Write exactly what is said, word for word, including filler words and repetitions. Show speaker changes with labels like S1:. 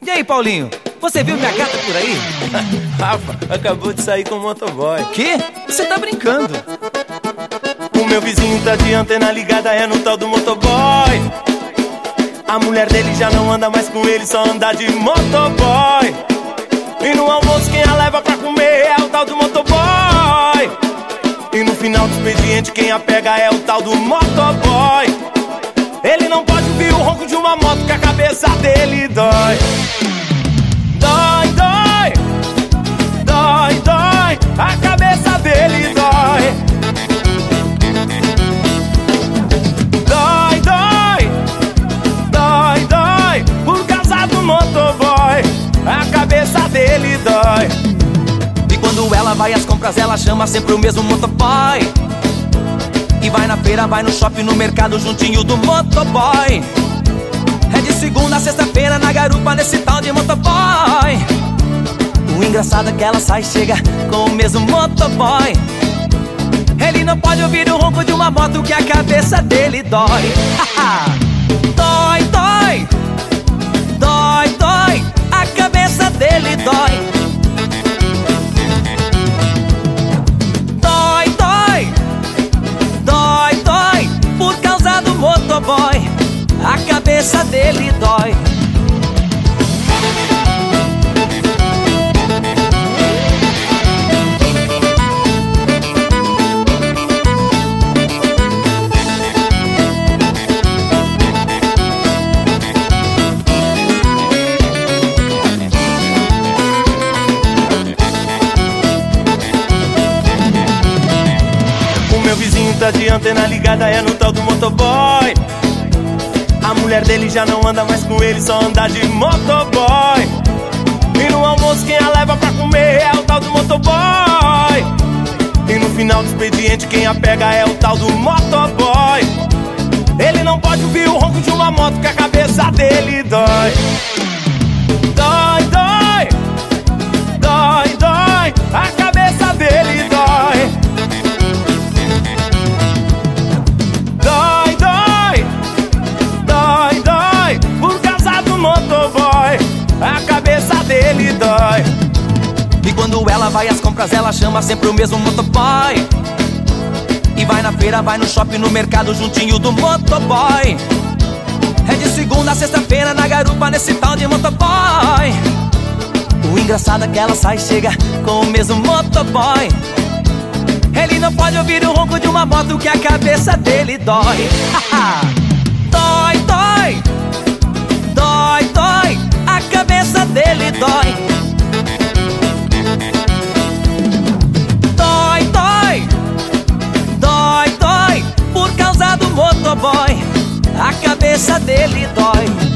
S1: E aí, Paulinho? Você viu minha gata por aí?
S2: Rafa, acabou de sair com o motoboy.
S1: Quê? Você tá brincando?
S2: O meu vizinho tá de antena ligada, é no tal do motoboy. A mulher dele já não anda mais com ele, só anda de motoboy. E no almoço quem a leva pra comer é o tal do motoboy. E no final do expediente quem a pega é o tal do motoboy. Ele não pode ouvir o ronco de uma moto que a cabeça dele dói. Dói, dói, dói, dói, a cabeça dele dói. Dói, dói, dói, dói, por causa do motoboy, a cabeça dele dói.
S1: E quando ela vai às compras, ela chama sempre o mesmo motoboy. E vai na feira, vai no shopping, no mercado, juntinho do motoboy. É de segunda a sexta-feira na garupa, nesse tal de motoboy. O engraçado é que ela sai e chega com o mesmo motoboy. Ele não pode ouvir o ronco de uma moto que a cabeça dele dói. Dói, dói, dói, dói, a cabeça dele dói. Dói, dói, dói, dói, por causa do motoboy, a cabeça dele dói.
S2: O meu vizinho tá de antena ligada, é no tal do motoboy. A mulher dele já não anda mais com ele, só anda de motoboy. E no almoço quem a leva pra comer é o tal do motoboy. E no final do expediente quem a pega é o tal do motoboy. Ele não pode ouvir o ronco de uma moto que a cabeça dele dói. Dói, dói, dói, dói, a cabeça dele dói. Dói, dói, dói, dói, por causa do motoboy, a cabeça dele dói.
S1: E quando ela vai às compras, ela chama sempre o mesmo motoboy. E vai na feira, vai no shopping, no mercado, juntinho do motoboy. É de segunda a sexta-feira na garupa, nesse tal de motoboy. O engraçado é que ela sai e chega com o mesmo motoboy. Ele não pode ouvir o ronco de uma moto que a cabeça dele dói. Dói, dói, dói, dói, a cabeça dele dói. Dói, dói, dói, dói, por causa do motoboy, a cabeça dele dói.